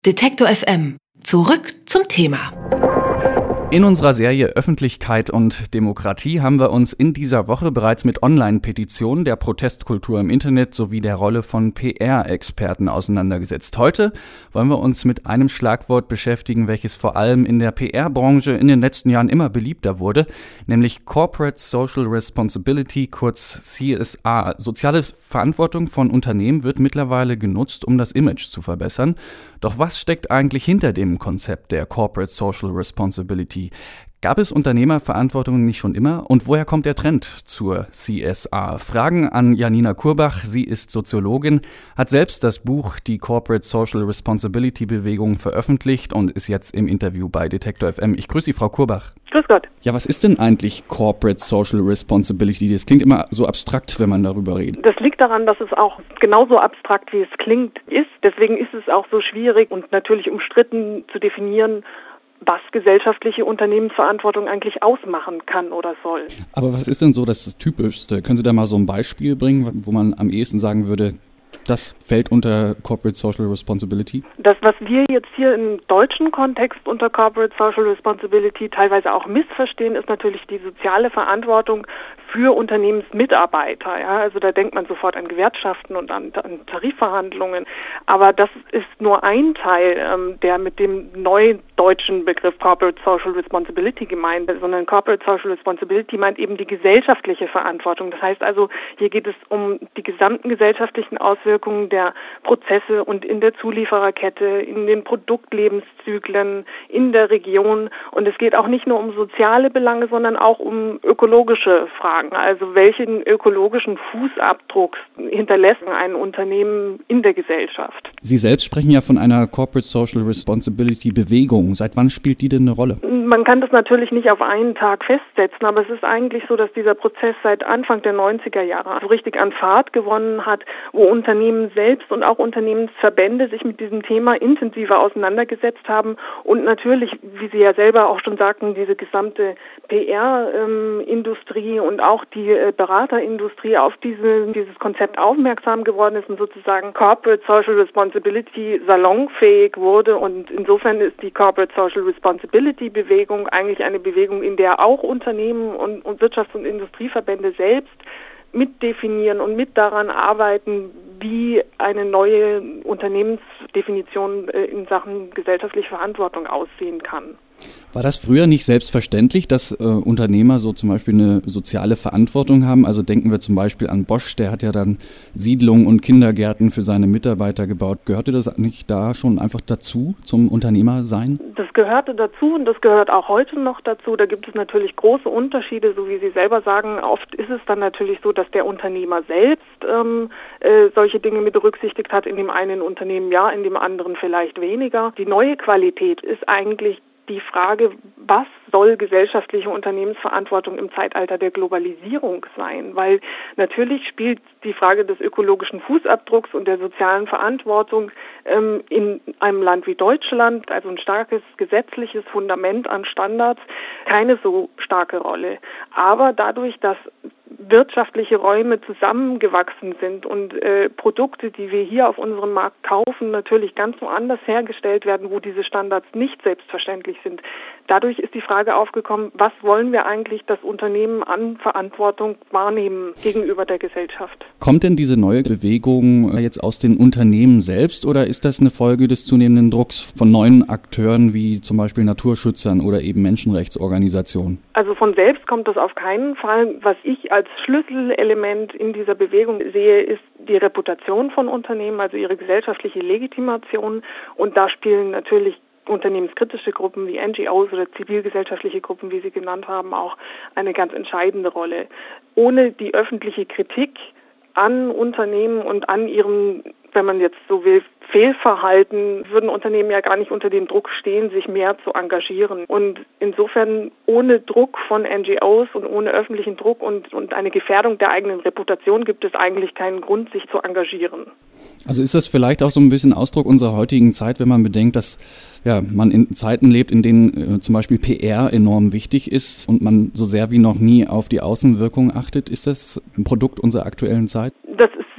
Detektor FM. Zurück zum Thema. In unserer Serie Öffentlichkeit und Demokratie haben wir uns in dieser Woche bereits mit Online-Petitionen, der Protestkultur im Internet sowie der Rolle von PR-Experten auseinandergesetzt. Heute wollen wir uns mit einem Schlagwort beschäftigen, welches vor allem in der PR-Branche in den letzten Jahren immer beliebter wurde, nämlich Corporate Social Responsibility, kurz CSR. Soziale Verantwortung von Unternehmen wird mittlerweile genutzt, um das Image zu verbessern. Doch was steckt eigentlich hinter dem Konzept der Corporate Social Responsibility? Gab es Unternehmerverantwortung nicht schon immer? Und woher kommt der Trend zur CSR? Fragen an Janina Kurbach. Sie ist Soziologin, hat selbst das Buch Die Corporate Social Responsibility Bewegung veröffentlicht und ist jetzt im Interview bei Detektor FM. Ich grüße Sie, Frau Kurbach. Grüß Gott. Ja, was ist denn eigentlich Corporate Social Responsibility? Das klingt immer so abstrakt, wenn man darüber redet. Das liegt daran, dass es auch genauso abstrakt, wie es klingt, ist. Deswegen ist es auch so schwierig und natürlich umstritten zu definieren, was gesellschaftliche Unternehmensverantwortung eigentlich ausmachen kann oder soll. Aber was ist denn so das Typischste? Können Sie da mal so ein Beispiel bringen, wo man am ehesten sagen würde, das fällt unter Corporate Social Responsibility? Das, was wir jetzt hier im deutschen Kontext unter Corporate Social Responsibility teilweise auch missverstehen, ist natürlich die soziale Verantwortung für Unternehmensmitarbeiter. Ja? Also da denkt man sofort an Gewerkschaften und an Tarifverhandlungen. Aber das ist nur ein Teil, der mit dem neuen deutschen Begriff Corporate Social Responsibility gemeint ist, sondern Corporate Social Responsibility meint eben die gesellschaftliche Verantwortung. Das heißt also, hier geht es um die gesamten gesellschaftlichen Auswirkungen der Prozesse und in der Zuliefererkette, in den Produktlebenszyklen, in der Region. Und es geht auch nicht nur um soziale Belange, sondern auch um ökologische Fragen. Also welchen ökologischen Fußabdruck hinterlässt ein Unternehmen in der Gesellschaft? Sie selbst sprechen ja von einer Corporate Social Responsibility Bewegung. Seit wann spielt die denn eine Rolle? Man kann das natürlich nicht auf einen Tag festsetzen, aber es ist eigentlich so, dass dieser Prozess seit Anfang der 90er Jahre so richtig an Fahrt gewonnen hat, wo Unternehmen selbst und auch Unternehmensverbände sich mit diesem Thema intensiver auseinandergesetzt haben und natürlich, wie Sie ja selber auch schon sagten, diese gesamte PR-Industrie und auch die Beraterindustrie auf dieses Konzept aufmerksam geworden ist und sozusagen Corporate Social Responsibility salonfähig wurde. Und insofern ist die Corporate Social Responsibility Bewegung eigentlich eine Bewegung, in der auch Unternehmen und Wirtschafts- und Industrieverbände selbst mitdefinieren und mit daran arbeiten, wie eine neue Unternehmensdefinition in Sachen gesellschaftliche Verantwortung aussehen kann. War das früher nicht selbstverständlich, dass Unternehmer so zum Beispiel eine soziale Verantwortung haben? Also denken wir zum Beispiel an Bosch, der hat ja dann Siedlungen und Kindergärten für seine Mitarbeiter gebaut. Gehörte das nicht da schon einfach dazu, zum Unternehmersein? Das gehörte dazu und das gehört auch heute noch dazu. Da gibt es natürlich große Unterschiede, so wie Sie selber sagen. Oft ist es dann natürlich so, dass der Unternehmer selbst solche Dinge mit berücksichtigt hat. In dem einen Unternehmen ja, in dem anderen vielleicht weniger. Die neue Qualität ist eigentlich die Frage, was soll gesellschaftliche Unternehmensverantwortung im Zeitalter der Globalisierung sein? Weil natürlich spielt die Frage des ökologischen Fußabdrucks und der sozialen Verantwortung in einem Land wie Deutschland, also ein starkes gesetzliches Fundament an Standards, keine so starke Rolle. Aber dadurch, dass wirtschaftliche Räume zusammengewachsen sind und Produkte, die wir hier auf unserem Markt kaufen, natürlich ganz woanders hergestellt werden, wo diese Standards nicht selbstverständlich sind. Dadurch ist die Frage aufgekommen, was wollen wir eigentlich das Unternehmen an Verantwortung wahrnehmen gegenüber der Gesellschaft? Kommt denn diese neue Bewegung jetzt aus den Unternehmen selbst oder ist das eine Folge des zunehmenden Drucks von neuen Akteuren wie zum Beispiel Naturschützern oder eben Menschenrechtsorganisationen? Also von selbst kommt das auf keinen Fall. Was ich als Schlüsselelement in dieser Bewegung sehe, ist die Reputation von Unternehmen, also ihre gesellschaftliche Legitimation. Und da spielen natürlich unternehmenskritische Gruppen wie NGOs oder zivilgesellschaftliche Gruppen, wie Sie genannt haben, auch eine ganz entscheidende Rolle. Ohne die öffentliche Kritik an Unternehmen und an ihrem, wenn man jetzt so will, Fehlverhalten, würden Unternehmen ja gar nicht unter dem Druck stehen, sich mehr zu engagieren. Und insofern ohne Druck von NGOs und ohne öffentlichen Druck und eine Gefährdung der eigenen Reputation gibt es eigentlich keinen Grund, sich zu engagieren. Also ist das vielleicht auch so ein bisschen Ausdruck unserer heutigen Zeit, wenn man bedenkt, dass man in Zeiten lebt, in denen zum Beispiel PR enorm wichtig ist und man so sehr wie noch nie auf die Außenwirkung achtet? Ist das ein Produkt unserer aktuellen Zeit? Das ist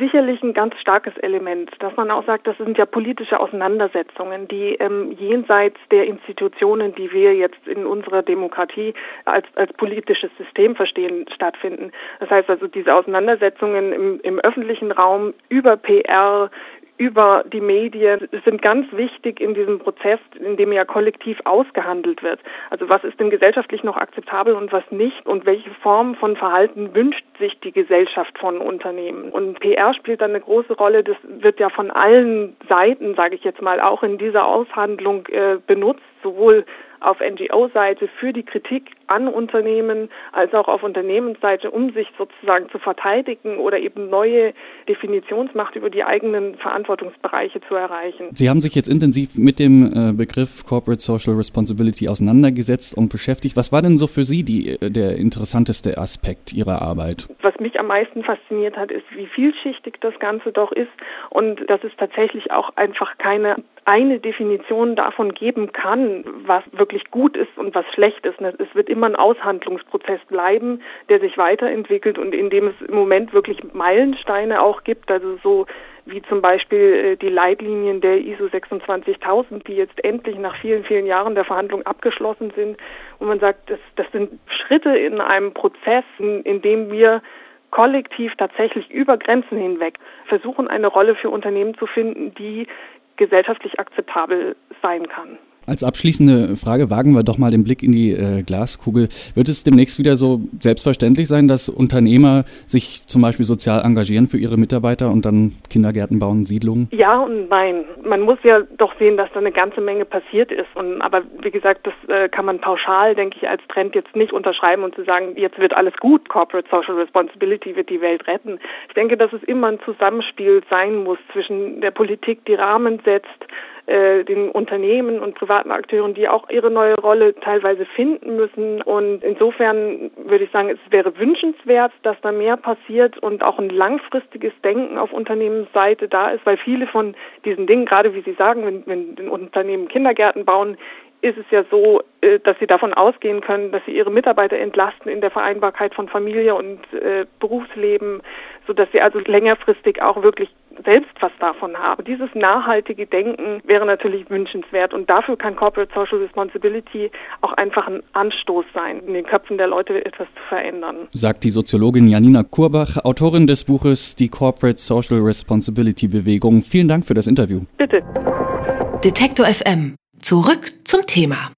sicherlich ein ganz starkes Element, dass man auch sagt, das sind ja politische Auseinandersetzungen, die jenseits der Institutionen, die wir jetzt in unserer Demokratie als politisches System verstehen, stattfinden. Das heißt also, diese Auseinandersetzungen im öffentlichen Raum über PR, über die Medien sind ganz wichtig in diesem Prozess, in dem ja kollektiv ausgehandelt wird. Also was ist denn gesellschaftlich noch akzeptabel und was nicht und welche Form von Verhalten wünscht sich die Gesellschaft von Unternehmen. Und PR spielt dann eine große Rolle, das wird ja von allen Seiten, sage ich jetzt mal, auch in dieser Aushandlung benutzt, sowohl auf NGO-Seite für die Kritik an Unternehmen als auch auf Unternehmensseite, um sich sozusagen zu verteidigen oder eben neue Definitionsmacht über die eigenen Verantwortungsbereiche zu erreichen. Sie haben sich jetzt intensiv mit dem Begriff Corporate Social Responsibility auseinandergesetzt und beschäftigt. Was war denn so für Sie der interessanteste Aspekt Ihrer Arbeit? Was mich am meisten fasziniert hat, ist, wie vielschichtig das Ganze doch ist und dass es tatsächlich auch einfach keine eine Definition davon geben kann, was wirklich gut ist und was schlecht ist. Es wird immer ein Aushandlungsprozess bleiben, der sich weiterentwickelt und in dem es im Moment wirklich Meilensteine auch gibt, also so wie zum Beispiel die Leitlinien der ISO 26000, die jetzt endlich nach vielen, vielen Jahren der Verhandlung abgeschlossen sind, wo man sagt, das sind Schritte in einem Prozess, in dem wir kollektiv tatsächlich über Grenzen hinweg versuchen, eine Rolle für Unternehmen zu finden, die gesellschaftlich akzeptabel sein kann. Als abschließende Frage wagen wir doch mal den Blick in die Glaskugel. Wird es demnächst wieder so selbstverständlich sein, dass Unternehmer sich zum Beispiel sozial engagieren für ihre Mitarbeiter und dann Kindergärten bauen, Siedlungen? Ja und nein. Man muss ja doch sehen, dass da eine ganze Menge passiert ist. Aber wie gesagt, das kann man pauschal, denke ich, als Trend jetzt nicht unterschreiben und zu sagen, jetzt wird alles gut, Corporate Social Responsibility wird die Welt retten. Ich denke, dass es immer ein Zusammenspiel sein muss zwischen der Politik, die Rahmen setzt, den Unternehmen und privaten Akteuren, die auch ihre neue Rolle teilweise finden müssen. Und insofern würde ich sagen, es wäre wünschenswert, dass da mehr passiert und auch ein langfristiges Denken auf Unternehmensseite da ist, weil viele von diesen Dingen, gerade wie Sie sagen, wenn Unternehmen Kindergärten bauen, ist es ja so, dass sie davon ausgehen können, dass sie ihre Mitarbeiter entlasten in der Vereinbarkeit von Familie und Berufsleben, sodass sie also längerfristig auch wirklich selbst was davon haben. Dieses nachhaltige Denken wäre natürlich wünschenswert und dafür kann Corporate Social Responsibility auch einfach ein Anstoß sein, in den Köpfen der Leute etwas zu verändern. Sagt die Soziologin Janina Kurbach, Autorin des Buches Die Corporate Social Responsibility Bewegung. Vielen Dank für das Interview. Bitte. Detektor FM. Zurück zum Thema.